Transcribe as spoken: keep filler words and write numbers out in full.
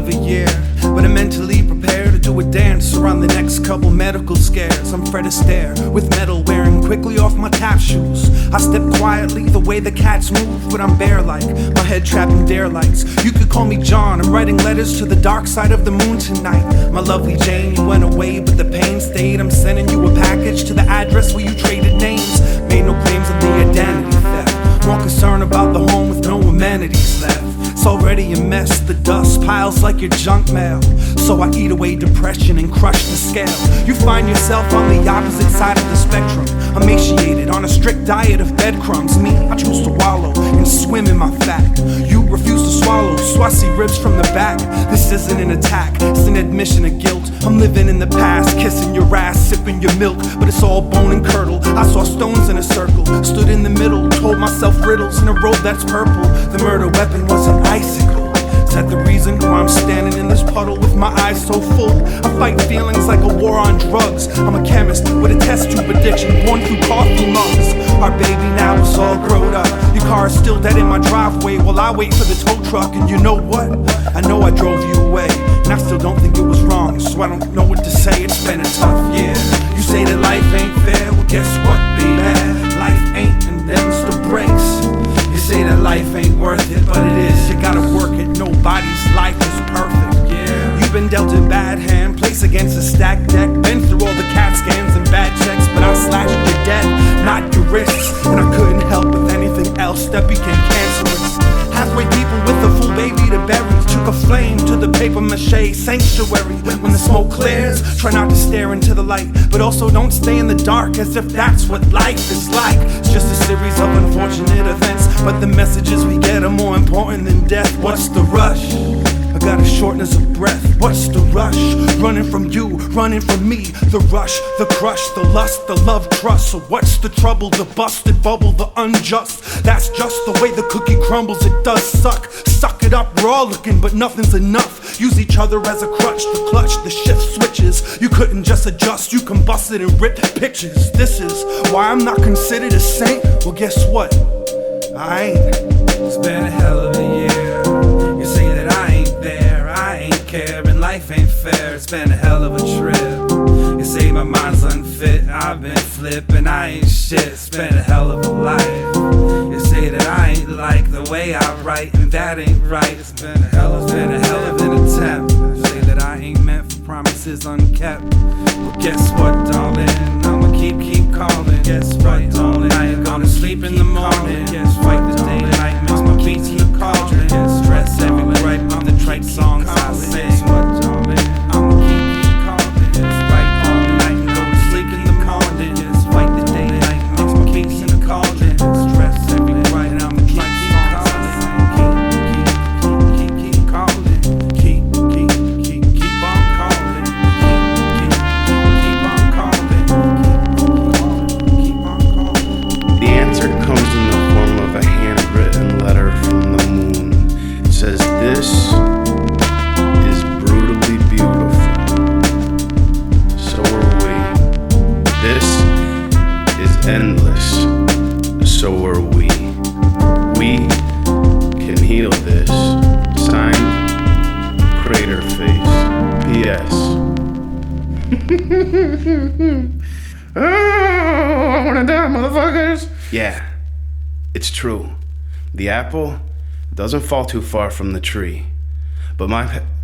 of a year, but I'm mentally prepared to do a dance around the next couple medical scares. I'm Fred Astaire with metal wearing quickly off my tap shoes. I step quietly the way the cats move, but I'm bear like, my head trapped in dare lights. You could call me John, I'm writing letters to the dark side of the moon tonight. My lovely Jane, you went away but the pain stayed. I'm sending you a package to the address where you traded names. Made no claims of the identity theft, more concerned about the home with no amenities left. It's already a mess, the dust piles like your junk mail. So I eat away depression and crush the scale. You find yourself on the opposite side of the spectrum, emaciated on a strict diet of breadcrumbs. Me, I choose to wallow and swim in my fat. You refuse to swallow, so I see ribs from the back. This isn't an attack, it's an admission of guilt. I'm living in the past, kissing your ass, sipping your milk, but it's all bone and curdle. I saw stones in a circle, stood in the middle, told myself riddles in a robe that's purple. The murder weapon was an icicle. Is that the reason why I'm standing in this puddle with my eyes so full? I fight feelings like a war on drugs. I'm a chemist with a test tube addiction, born through coffee mugs. Our baby now is all grown up. Your car is still dead in my driveway while I wait for the tow truck. And you know what? I know I drove you away, and I still don't think it was wrong, so I don't know what to say. It's been a tough year. You say that life ain't fair, well guess what, baby? Life ain't, and them's the breaks. You say that life ain't worth it, but it is. You gotta work it, nobody's life is perfect. Yeah. You've been dealt a bad hand, placed against a stacked deck. Been through all the CAT scans and bad checks, but I slashed your debt, not your wrists. And I couldn't help with anything else that became cancerous. Halfway people with a full baby to bury, took a flame to the paper mache sanctuary. When the smoke clears, try not to stare into the light, but also don't stay in the dark as if that's what life is like. It's just a series of unfortunate events, but the messages we get are more important than death. What's the rush? I got a shortness of breath. What's the rush? Running from you, running from me. The rush, the crush, the lust, the love, trust. So what's the trouble? The busted bubble, the unjust. That's just the way the cookie crumbles. It does suck. Suck it up, we're all looking, but nothing's enough. Use each other as a crutch, the clutch, the shift switches. You couldn't just adjust, you combusted and ripped pictures. This is why I'm not considered a saint. Well, guess what? I ain't. It's been a hell of a year. You say that I ain't there, I ain't care, and life ain't fair. It's been a hell of a trip. You say my mind's unfit, I've been flipping, I ain't shit. It's been a hell of a life. You say that I ain't like the way I write, and that ain't right. It's been a hell, it's been a hell of an attempt. You say that I ain't meant for promises unkept. Well, guess what, darling? I'ma keep, keep calling. Guess what, darling? I ain't gonna sleep in the morning. Yes, fight the day, night makes my beats keep calling. Yes, stress every right on the trite songs I sing. Guess what, darling? I'ma keep, keep calling. Yes, fight all night and go to sleep in the morning. Yes, fight the day, night makes my beats keep calling. Stress every right, and I'ma keep, keep calling. Keep, keep, keep, keep calling. Keep, keep, keep, keep on calling. Keep, keep, keep on calling. Keep on calling. The answer comes in the form of a handwritten letter from the moon. It says, "This is brutally beautiful. So are we. This is endless. So are we. We can heal this." Signed, Crater Face. P S Oh, I wanna die, motherfuckers. Yeah, it's true. The apple doesn't fall too far from the tree. But my